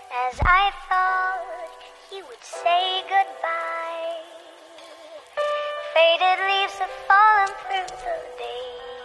as I thought he would say goodbye. Faded leaves have fallen through the day.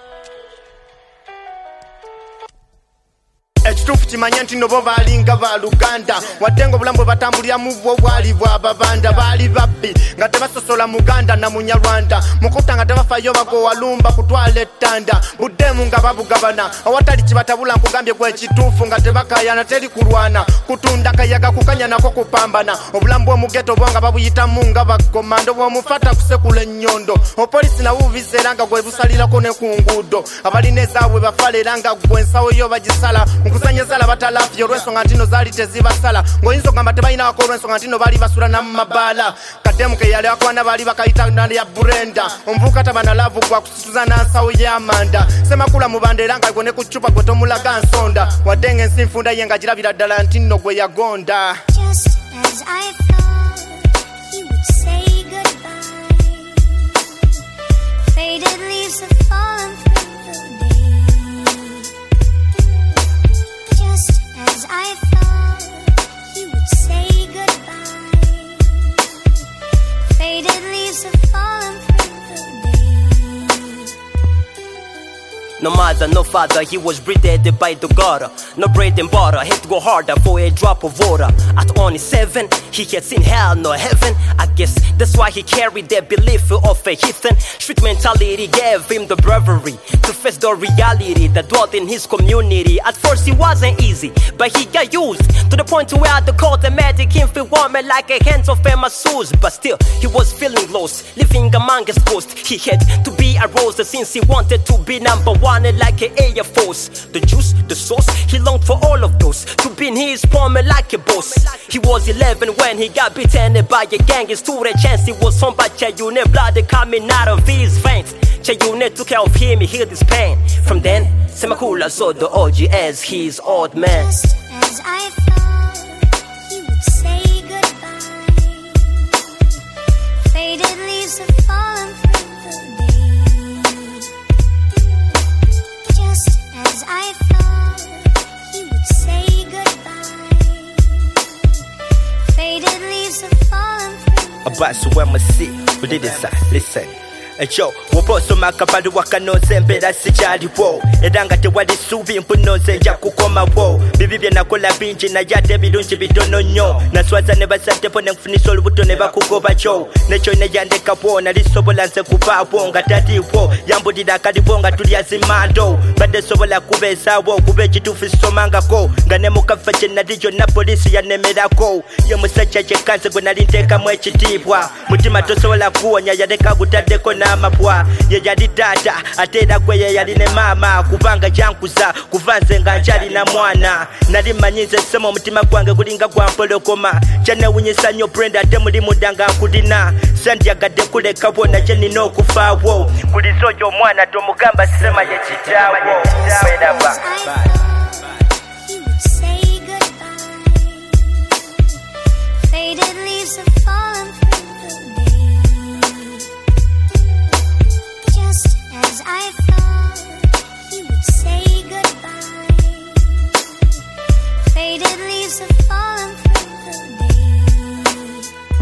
Ekituufu kimanye nti no bo baalinga baluganda wadde obulamu batambulira mu bwo bwali bwa babanda baali babbi nga tebasosola muganda na munyarwanda mukuta nga tebafaayo bago walumba kutwala ettanda buddemu nga babugabana awatali kibatabula nkugambye gwe ekituufu nga tebakayana teri kulwana kutunda kayaga kukanya nako kupambana obulamu bw'omugeto bwo nga babuyitamu nga bakomando bw'omufata kusekula ennyondo opolisi nawo bubiseera nga gwe busalirako ne ku nguudo abalina ezaabwe bafala era nga gwe ensawo yo bagisala kusanya sala batalafyo olw'ensonga ntino zaali tezibasala ng'oyinza okugamba tebalina wako olw'ensonga ntino baali basula namumabbaala kaddemu ke yali akwana baali bakayita nalya burenda omuvubuka tabana laavu gwa kusituza nansawo y'amanda semakula mubanda era nga gwe ne ku ccupa gwe tomulaga nsonda wadde ng'ensi nfunda ye nga girabira ddala nti nno gwe yagonda. Just as I thought he would say goodbye. Faded leaves have fallen through the day. As I thought he would say goodbye. Faded leaves have fallen through the day. No mother, no father, he was breathed by the gutter. No bread and butter, had to go harder for a drop of water. At only 7, he had seen hell, no heaven. I guess that's why he carried the belief of a heathen. Street mentality gave him the bravery to face the reality that dwelt in his community. At first it wasn't easy, but he got used to the point where the cult and magic him feel warm like a hands of famous shoes. But still, he was feeling lost, living among his ghosts. He had to be a rose since he wanted to be number one like an Air Force. The juice, the sauce, he longed for all of those to be in his palm like a boss. He was 11 when he got beaten by a gang. He stood a chance, he was on by Chayune, blood coming out of his veins. Chayune took care of him, he healed his pain. From then, Semakula saw the OG as his old man. Just as I thought he would say goodbye. Faded leaves have fallen through the day. Just as I thought he would say goodbye. Faded leaves have fallen through the day. About so where my seat, but it is listen. Echo, wobosoma akabalu wakanoze mbeera sikyaliwo era nga tewali ssuubi mpunoze nja kukomawo bibi bye nakola bingi naye ate ebirungi bitono nnyo naswaza ne bazaddepo ne nfunisa olubuto ne bakugoba kyo nekyo ne yandekawo nali sobola nze kubaawo nga taliwo yambulira akaliwo nga tuli azimando badde sobola kubeezaawo kuba ekituufu sisomangako nga ne mukaffe kye nali kyonna poliisi yanemerako ye musajja kyekkanze gwe nali nteekamu ekitiibwa mutima tosobola kuwonya yaleka gutaddeko n'amapwa ye yali taata ate era gwe ye yali ne maama kubanga kyankuza kuva nze nga nkyalina mwana nali mmanyi nze ssema omutima gwange gulinga gwa mpologoma kyanewunyisa nnyo Brenda ate muli mudda nga nkulina sandyagadde kuleka bwonna kye nina okufaawo kuliza oyo omwana tomugamba ssema ye kitaawo eraba. Faded leaves have fallen through the day. Just as I thought he would say goodbye. Faded leaves have fallen through the day.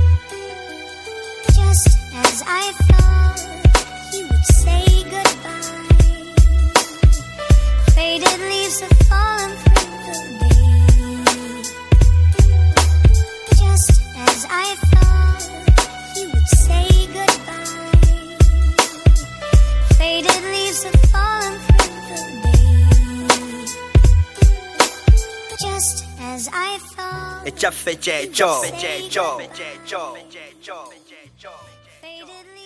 Just as I thought he would say goodbye. Faded leaves have fallen through the day. Just as I thought he would say goodbye. Faded leaves have fallen through the day. Just as I thought Ekyaffe kyekyo. faded leaves